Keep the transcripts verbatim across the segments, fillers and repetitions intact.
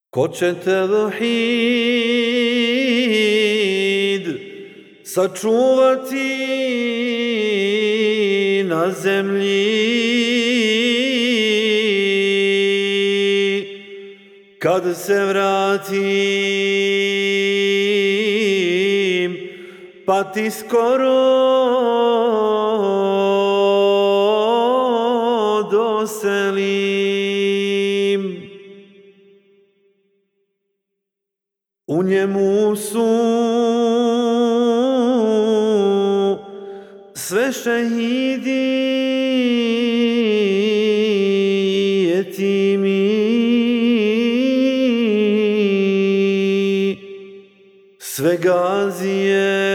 Ko će tevhid sačuvati na zemlji kad se vratim, pa ti skoro doselim. U njemu su sve šehidi i jetimi, sve gazije,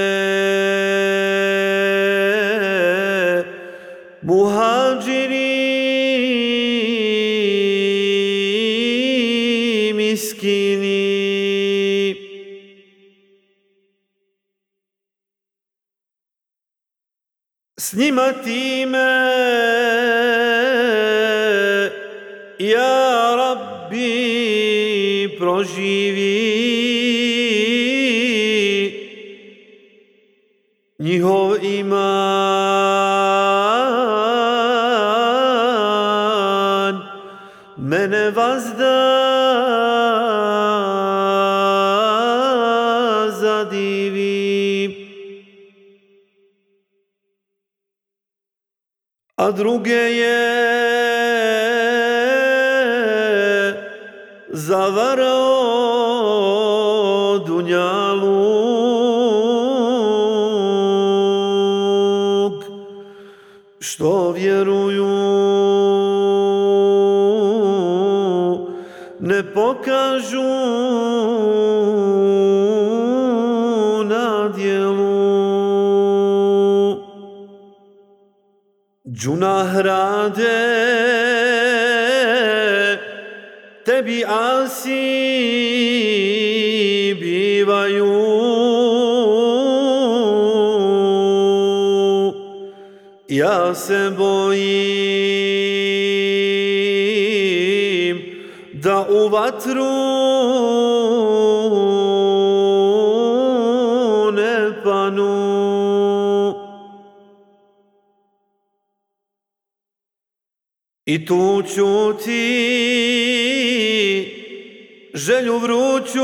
muhadžiri, miskini. S njima ti me, ja Rabbi, proživi, njihov iman mene vazda zadivi. A druge je zavarao dunjaluk, što vjeruju ne pokažu na djelu. Džunah rade, tebi asi bivaju, ja se bojim da u vatru ne panu. I tu ću ti želju vruću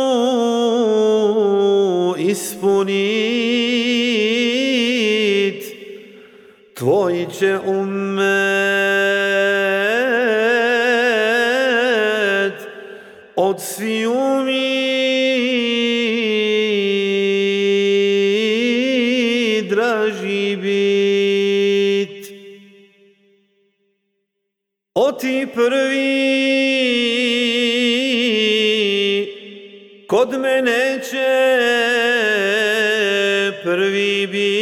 ispunit, tvoj će ummet od sviju mi draži bit. O ti prvi, kod mene će prvi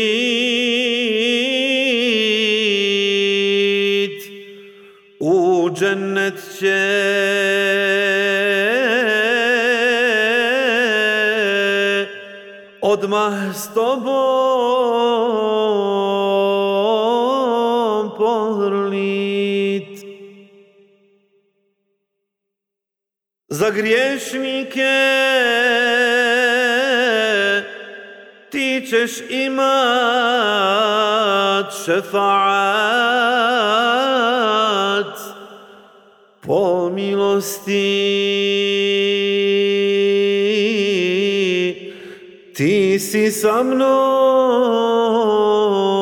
bit, u džennet će odmah s tobom pohrlit. Za griješnike ti ćeš imat šefaat po milosti, ti si sa mnom